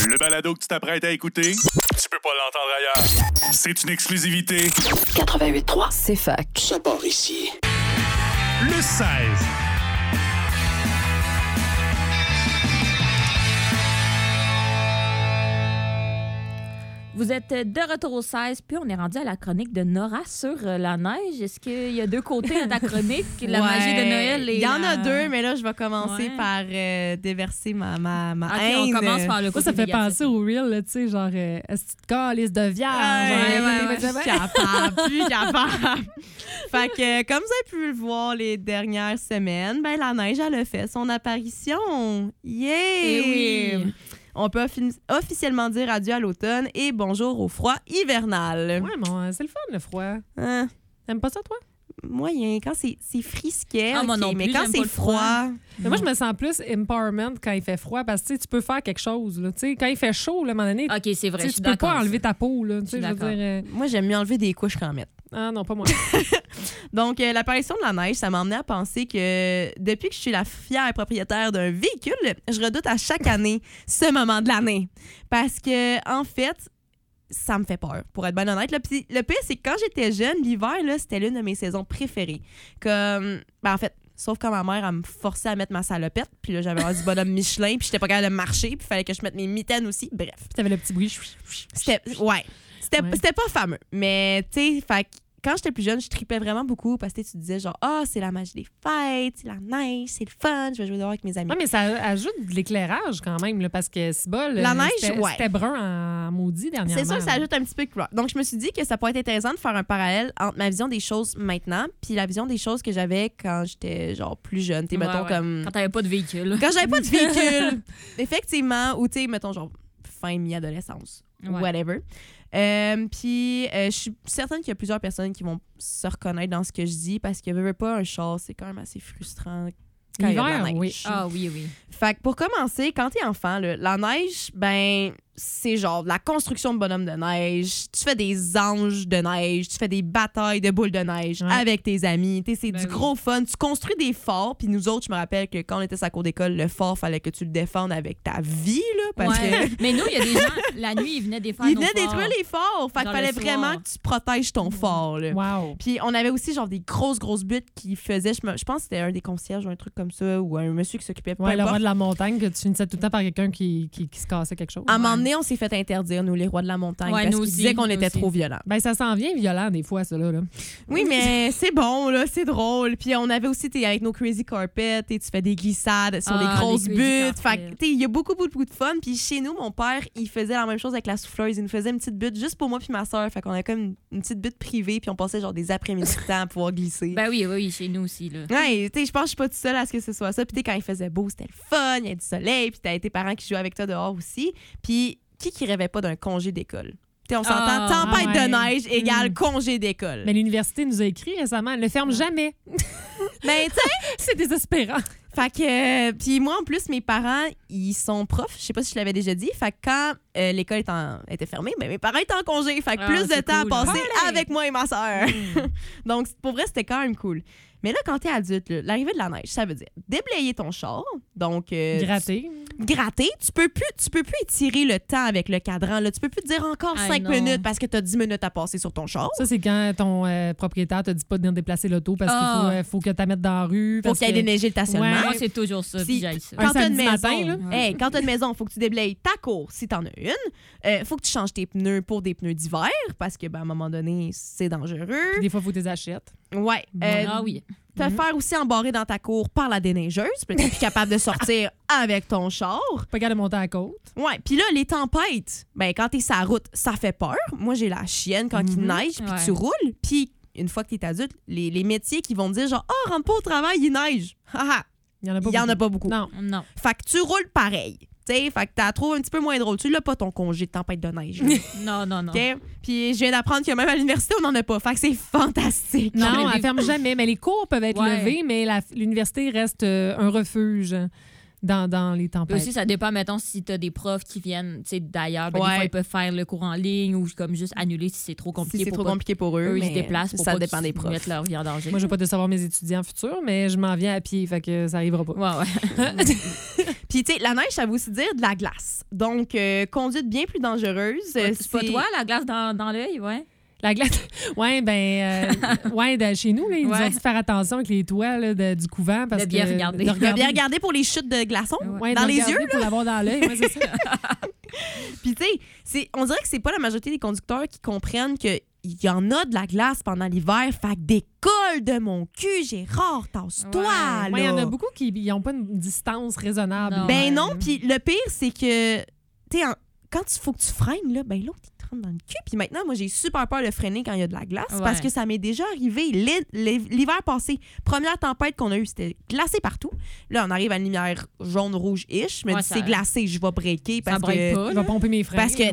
Le balado que tu t'apprêtes à écouter, tu peux pas l'entendre ailleurs. C'est une exclusivité. 88.3, c'est fac. Ça part ici. Le 16. Vous êtes de retour au 16, puis on est rendu à la chronique de Nora sur la neige. Est-ce qu'il y a deux côtés à ta chronique, la magie de Noël et il y en a deux, mais là, je vais commencer par déverser ma haine. On commence par le côté ça fait négatif. penser au reel, tu sais, genre, est-ce que tu te calisses de viande? Plus capable. Fait que, comme vous avez pu le voir les dernières semaines, ben la neige, elle a fait son apparition. Yeah! Eh oui. On peut officiellement dire adieu à l'automne et bonjour au froid hivernal. Ouais, mais c'est le fun, le froid. Hein? T'aimes pas ça, toi? Moyen. Quand c'est frisquet, moi non mais plus, quand j'aime c'est pas le froid. froid... Mais moi, je me sens plus empowerment quand il fait froid parce que tu sais, tu peux faire quelque chose. Là. Tu sais, quand il fait chaud, là, à un moment donné, OK, c'est vrai, tu je sais, suis tu peux d'accord. pas enlever ta peau. Là, tu sais, Je je suis veux dire, Moi, j'aime mieux enlever des couches qu'en mettre. Ah non, pas moi. Donc, l'apparition de la neige, ça m'a emmené à penser que depuis que je suis la fière propriétaire d'un véhicule, je redoute à chaque année ce moment de l'année. Parce que, en fait, ça me fait peur, pour être bien honnête. Le pire, c'est que quand j'étais jeune, l'hiver, là, c'était l'une de mes saisons préférées. Comme, en fait, sauf quand ma mère, elle me forçait à mettre ma salopette, puis là, j'avais du bonhomme Michelin, puis j'étais pas capable de marcher, puis il fallait que je mette mes mitaines aussi. Bref. Puis t'avais le petit bruit. C'était pas fameux. Mais, tu sais, fait que quand j'étais plus jeune, je tripais vraiment beaucoup parce que tu disais genre, c'est la magie des fêtes, c'est la neige, c'est le fun, je vais jouer dehors avec mes amis. Oui, mais ça ajoute de l'éclairage quand même, là, parce que c'est bol. La neige, c'était brun en maudit dernièrement. C'est sûr que ça ajoute un petit peu de couleur. Donc, je me suis dit que ça pourrait être intéressant de faire un parallèle entre ma vision des choses maintenant puis la vision des choses que j'avais quand j'étais genre plus jeune. Tu sais, mettons comme. Quand t'avais pas de véhicule. Quand j'avais pas de véhicule. Effectivement. Ou, tu sais, mettons genre fin mi-adolescence. Ouais. Whatever. Puis, je suis certaine qu'il y a plusieurs personnes qui vont se reconnaître dans ce que je dis parce que, veux pas, un char, c'est quand même assez frustrant. Quand il y a de la L'hiver, neige. oui. Ah oui, oui. Fait que pour commencer, quand t'es enfant, là, la neige, ben, c'est genre de la construction de bonhommes de neige. Tu fais des anges de neige, tu fais des batailles de boules de neige avec tes amis. C'est du gros fun. Tu construis des forts. Puis nous autres, je me rappelle que quand on était à la cour d'école, le fort, fallait que tu le défendes avec ta vie, là. Parce que Mais nous, il y a des gens, la nuit, ils venaient défaire ils nos venaient forts. détruire les forts. Fait qu'il Dans fallait le vraiment soir. que tu protèges ton fort, là. Wow. Puis on avait aussi genre des grosses buttes qui faisaient, je pense que c'était un des concierges ou un truc comme ça, ou un monsieur qui s'occupait, peu Ouais, le importe. roi de la montagne, que tu finissais tout le temps par quelqu'un qui se cassait quelque chose. À un moment donné, on s'est fait interdire, nous, les rois de la montagne, Ouais, parce nous qu'ils aussi, disaient qu'on nous était aussi. trop violents. Ben, ça s'en vient violent des fois, ça, là. Oui, mais c'est bon, là, c'est drôle. Puis on avait aussi, avec nos crazy carpets, tu fais des glissades sur des grosses les crazy buttes. carpets. Fait que, il y a beaucoup de fun. Puis chez nous, mon père, il faisait la même chose avec la souffleuse. Il nous faisait une petite butte juste pour moi puis ma soeur. Fait qu'on avait comme une petite butte privée, puis on passait genre des après-midi de temps à pouvoir glisser. Ben oui, chez nous aussi, là. Ouais, tu sais, je pense que je suis pas toute seule à ce que ce soit ça. Puis tu sais, quand il faisait beau, c'était le fun, il y avait du soleil, puis t'as tes parents qui jouaient avec toi dehors aussi. Puis qui rêvait pas d'un congé d'école? Tu sais, on s'entend, tempête de neige égale congé d'école. Mais l'université nous a écrit récemment, elle ne ferme jamais. Ben, tu sais, C'est désespérant. fait que, puis moi, en plus, mes parents, ils sont profs. Je sais pas si je l'avais déjà dit. Fait que quand l'école était fermée, ben, mes parents étaient en congé. Fait que plus de c'est temps cool. à passer Parlez! avec moi et ma sœur. Donc, pour vrai, c'était quand même cool. Mais là, quand t'es adulte, là, l'arrivée de la neige, ça veut dire déblayer ton char. Donc, Gratter. gratter. Tu peux plus étirer le temps avec le cadran. Là. Tu peux plus te dire encore Ah, 5 non. minutes parce que t'as 10 minutes à passer sur ton char. Ça, c'est quand ton propriétaire te dit pas de venir déplacer l'auto parce qu'il faut que tu la mettes dans la rue. Faut parce qu'il y ait que- déneigé le stationnement. Ouais. Moi, c'est toujours ça, Si- puis j'aille ça. Un Quand t'as une samedi maison, matin, là. quand t'as une maison, faut que tu déblayes ta cour si t'en as une. Faut que tu changes tes pneus pour des pneus d'hiver parce que à un moment donné, c'est dangereux. Puis des fois, il faut que tu les achètes. Ouais. Ah oui. Te faire aussi embarrer dans ta cour par la déneigeuse, puis t'es plus capable de sortir avec ton char. Pas capable de monter à la côte. Ouais, puis là, les tempêtes, ben quand t'es sur la route, ça fait peur. Moi, j'ai la chienne quand il neige, puis Ouais. tu roules. Puis une fois que t'es adulte, les métiers qui vont te dire genre « Ah, rentre pas au travail, il neige. » Haha, Il y en a pas il y en a beaucoup. pas beaucoup. Non. Non. Fait que tu roules pareil. T'sais, fait que t'as trouvé un petit peu moins drôle. Tu l'as pas ton congé de tempête de neige. là. Non. OK? Puis je viens d'apprendre que même à l'université, on n'en a pas. Fait que c'est fantastique. Non, mais elle ferme jamais. Mais les cours peuvent être Ouais. levés, mais l'université reste un refuge dans les Puis tempêtes. aussi, ça dépend, mettons, si t'as des profs qui viennent d'ailleurs, ben, Ouais. des fois, ils peuvent faire le cours en ligne ou comme juste annuler si c'est trop compliqué. Si c'est pour trop pas- compliqué pour eux, Eux, ils se mais déplacent pour ça pas dépend qu'ils des profs. mettent leur vie en danger. Moi, je veux pas décevoir mes étudiants futurs, mais je m'en viens à pied, fait que ça arrivera pas. Ouais. Puis, tu sais, la neige, ça veut aussi dire de la glace. Donc, conduite bien plus dangereuse. C'est pas toi, la glace dans l'œil, ouais? La glace. Oui, chez nous, là, ils nous ont dit de faire attention avec les toits là, du couvent. Parce de bien que, regarder. De bien regarder pour les chutes de glaçons dans les yeux. Pour l'avoir dans l'œil, ouais, c'est ça. Puis, tu sais, on dirait que c'est pas la majorité des conducteurs qui comprennent que il y en a de la glace pendant l'hiver. Fait que décolle de mon cul, Gérard, tasse-toi, là. Il y en a beaucoup qui n'ont pas une distance raisonnable. Non. Ben non, puis le pire, c'est que, tu sais, quand il faut que tu freines, là, ben l'autre, il te rentre dans le cul. Puis maintenant, moi, j'ai super peur de freiner quand il y a de la glace parce que ça m'est déjà arrivé l'hiver passé. Première tempête qu'on a eue, c'était glacé partout. Là, on arrive à une lumière jaune-rouge-ish. Je me dis, c'est glacé, je vais breaker parce que... Je vais pomper mes freins. Parce que,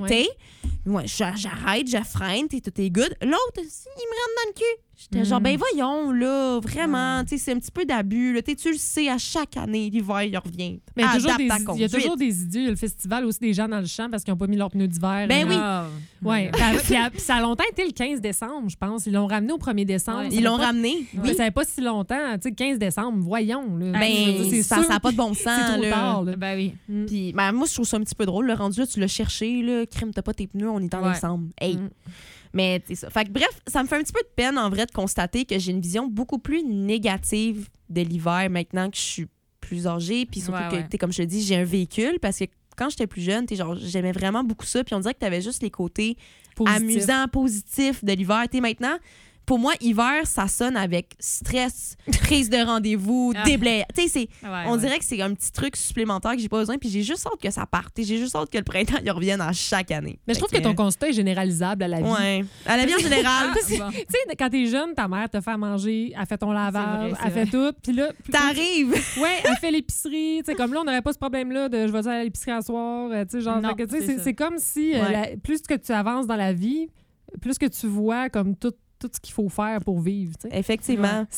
j'arrête, je freine, tout est good. L'autre, il me rentre dans le cul. J'étais genre, ben voyons, là, vraiment, tu sais, c'est un petit peu d'abus. Là. Tu le sais, à chaque année, l'hiver, il revient. Mais il y a toujours des idiots. Il y a le festival aussi des gens dans le champ parce qu'ils n'ont pas mis leurs pneus d'hiver. Ben oui. Ouais. Puis ça a longtemps été le 15 décembre, je pense. Ils l'ont ramené au 1er décembre. Ils l'ont ramené. Oui. Ça fait pas si longtemps. Tu sais, 15 décembre, voyons. Là. Ben, ça n'a pas de bon sens. C'est trop tard. Là. Ben oui. Puis, ben, moi, je trouve ça un petit peu drôle. Le rendu là, tu l'as cherché, là, crème, t'as pas tes pneus, on est en décembre. Hey. Mais c'est ça. Fait que, bref, ça me fait un petit peu de peine, en vrai, de constater que j'ai une vision beaucoup plus négative de l'hiver maintenant que je suis plus âgée. Puis surtout que, comme je te dis, j'ai un véhicule parce que quand j'étais plus jeune, genre, j'aimais vraiment beaucoup ça. Puis on dirait que t'avais juste les côtés amusants, positifs de l'hiver. Maintenant, pour moi, hiver, ça sonne avec stress, prise de rendez-vous, déblaye. Tu sais, on dirait que c'est un petit truc supplémentaire que j'ai pas besoin. Puis j'ai juste hâte que ça parte. J'ai juste hâte que le printemps il revienne à chaque année. Mais je trouve que ton constat est généralisable à la vie. Ouais. À la vie en général. Tu sais, quand t'es jeune, ta mère te fait à manger, elle fait ton lavage, elle fait tout. Puis là. T'arrives. Ouais, elle fait l'épicerie. Tu sais, comme là, on n'aurait pas ce problème-là de je vais aller à l'épicerie à soir. Tu sais, genre, c'est comme si plus que tu avances dans la vie, plus que tu vois comme tout ce qu'il faut faire pour vivre. T'sais. Effectivement.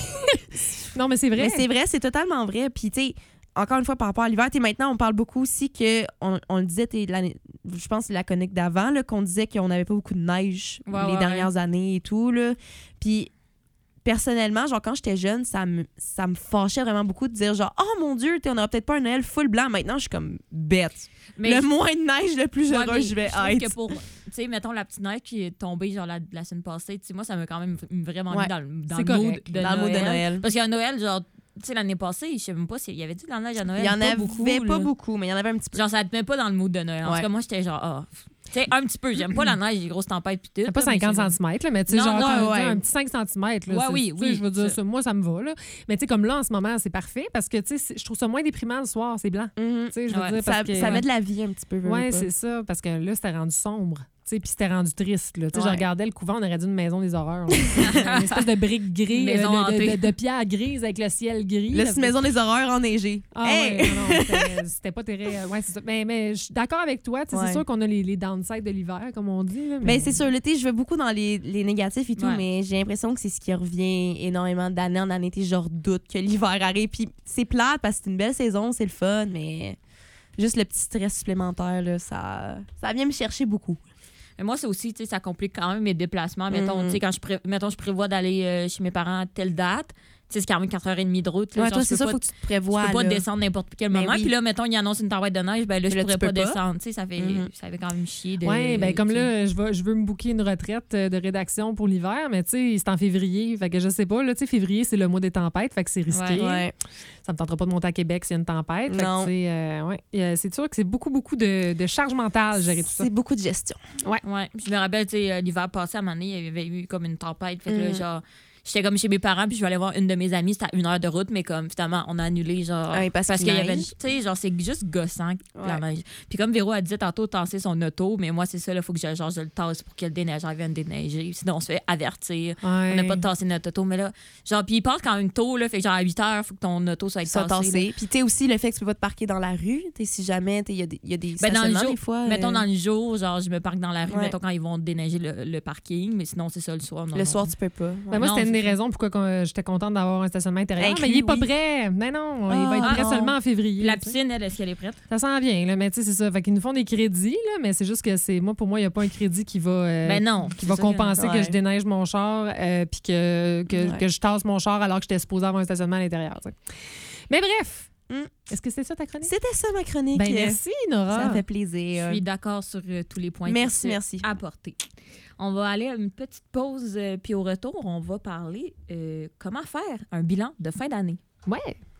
Non, mais c'est vrai. Mais c'est vrai, c'est totalement vrai. Puis, tu sais, encore une fois, par rapport à l'hiver, maintenant, on parle beaucoup aussi que, on le disait, je pense que c'est la chronique d'avant, là, qu'on disait qu'on n'avait pas beaucoup de neige les dernières années et tout. Là. Puis, personnellement, genre, quand j'étais jeune, ça me fâchait vraiment beaucoup de dire, genre, oh mon Dieu, on n'aura peut-être pas un Noël full blanc. Maintenant, je suis comme bête. Mais le moins de neige, le plus heureux je vais être. Que pour, tu sais, mettons la petite neige qui est tombée genre la semaine passée, tu sais, moi, ça m'a quand même vraiment mis dans le mood de Noël. Parce qu'à Noël, genre, tu sais, l'année passée, je sais même pas s'il y avait de la neige à Noël. Il y en avait pas beaucoup, mais il y en avait un petit peu. Genre, ça te met pas dans le mood de Noël. En tout cas, moi, j'étais genre, tu sais, un petit peu. J'aime pas la neige, les grosses tempêtes pis tout. C'est pas 50 cm, là, mais tu sais, genre un petit 5 cm. Là, oui. Je veux dire, moi, ça me va. Là. Mais tu sais, comme là, en ce moment, c'est parfait parce que, tu sais, je trouve ça moins déprimant le soir, c'est blanc. Tu sais, je veux dire, parce que, ça met de la vie un petit peu. Oui, c'est ça, parce que là, c'était rendu sombre. Puis c'était rendu triste. Là. Je regardais le couvent, on aurait dit une maison des horreurs. Une espèce de brique grise, de pierre grise avec le ciel gris. Là, c'est une maison des horreurs enneigée. C'était pas terrible. Ouais, c'est ça. Mais je suis d'accord avec toi. C'est sûr qu'on a les downsides de l'hiver, comme on dit. Là, mais c'est sûr, l'été, je vais beaucoup dans les négatifs et tout, mais j'ai l'impression que c'est ce qui revient énormément d'année en année. Je redoute que l'hiver arrive. Puis c'est plate parce que c'est une belle saison, c'est le fun, mais juste le petit stress supplémentaire, là, ça vient me chercher beaucoup. Mais moi, c'est aussi, tu sais, ça complique quand même mes déplacements. Mettons, tu sais, quand je prévois d'aller chez mes parents à telle date, tu sais, c'est quand même 4h30 de route. Là, toi, c'est ça, il faut que tu te prévois. Je peux pas descendre n'importe quel moment. Puis là, mettons, il annonce une tempête de neige, ben là, je pourrais pas descendre. Tu sais, ça fait quand même chier. Oui, ben comme là, je veux me booker une retraite de rédaction pour l'hiver, mais tu sais, c'est en février. Fait que je sais pas, là, tu sais, février, c'est le mois des tempêtes, fait que c'est risqué. Ouais. Ça me tentera pas de monter à Québec s'il y a une tempête. Non. C'est sûr que c'est beaucoup de charge mentale, gérer tout ça. C'est beaucoup de gestion. Ouais. Je me rappelle, tu sais, l'hiver passé, à un moment donné, il y avait eu comme une tempête. Fait que là, genre, j'étais comme chez mes parents, puis je vais aller voir une de mes amies. C'était à 1 heure de route, mais comme finalement, on a annulé, genre. Parce qu'il y avait. Tu sais, genre, c'est juste gossant, la neige. Puis comme Véro a dit tantôt, tasser son auto, mais moi, c'est ça, il faut que je le tasse pour que le déneigeur vienne déneiger. Sinon, on se fait avertir. On n'a pas de tasser notre auto. Mais là, genre, puis il part quand même tôt, là. Fait que genre, à 8 heures, il faut que ton auto soit tassé. Puis tu sais aussi le fait que tu peux pas te parquer dans la rue. Si jamais, il y a des stationnements des fois. Mettons, dans le jour, genre, je me parque dans la rue, mettons, quand ils vont déneiger le parking. Mais sinon, c'est ça, le soir. Le soir, tu peux pas. Moi, c'était une des raisons pourquoi j'étais contente d'avoir un stationnement intérieur. Mais il est pas prêt. Mais non, il va être prêt seulement en février. La piscine, est-ce qu'elle est prête? Ça s'en vient, là, mais tu sais, c'est ça. Fait qu'ils nous font des crédits, là, mais c'est juste que pour moi, il n'y a pas un crédit qui va, qui va compenser que je déneige mon char puis que je tasse mon char alors que j'étais supposée avoir un stationnement à l'intérieur. T'sais. Mais bref, Est-ce que c'était ça ta chronique? C'était ça ma chronique. Ben, merci, Nora. Ça fait plaisir. Je suis d'accord sur tous les points merci. apportés. On va aller à une petite pause, puis au retour, on va parler comment faire un bilan de fin d'année. Ouais.